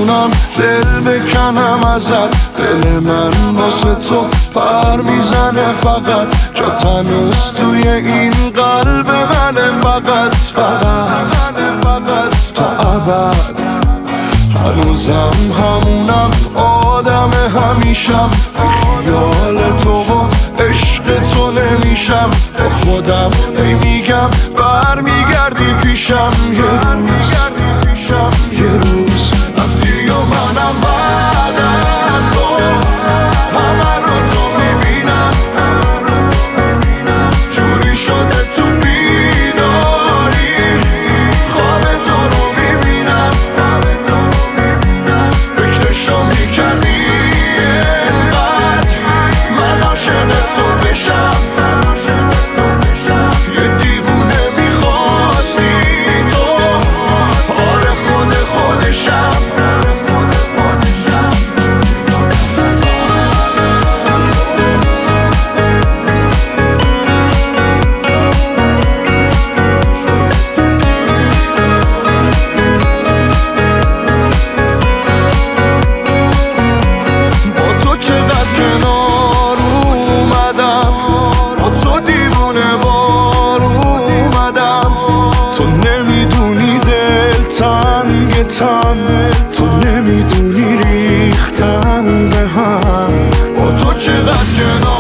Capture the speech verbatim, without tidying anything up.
میتونم دل بکنم ازت. دل من واسه تو پر میزنه فقط، جا تنوز توی این قلب منه فقط فقط تا ابد. هنوزم همونم آدم همیشم، بی خیال تو و عشق تو نمیشم. با خودم ای میگم برمیگردی پیشم یه روز یه روز رفتی و منم بعد از تو همه رو تو میبینم. جوری شده تو بیداری خواب تو رو میبینم. فکرشو میکنی اینقدر من عاشق تو بشم. یه دیوونه میخواستی تو، آره خود خودشم. تو نمیدونی ریختن به هم، با تو چقدر کنار